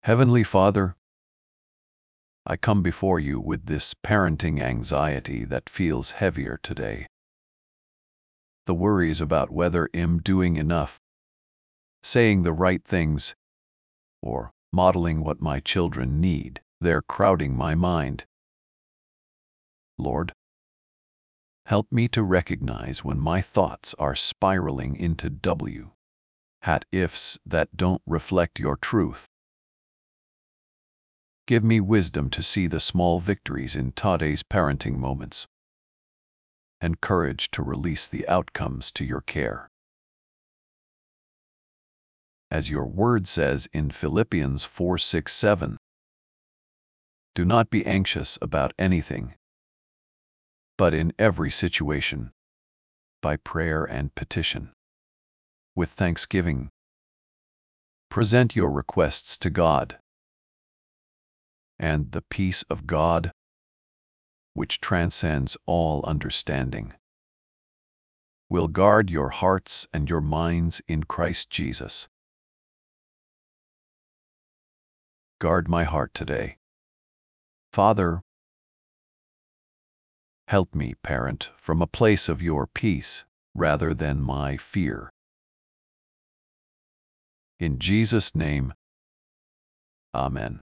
Heavenly Father, I come before you with this parenting anxiety that feels heavier today. The worries about whether I'm doing enough, saying the right things, or modeling what my children need, they're crowding my mind. Lord, help me to recognize when my thoughts are spiraling into ifs that don't reflect your truth. Give me wisdom to see the small victories in today's parenting moments, and courage to release the outcomes to your care. As your word says in Philippians 4:6-7, do not be anxious about anything, but in every situation, by prayer and petition, with thanksgiving, present your requests to God, and the peace of God, which transcends all understanding, will guard your hearts and your minds in Christ Jesus. Guard my heart today. Father, help me parent from a place of your peace rather than my fear. In Jesus' name, Amen.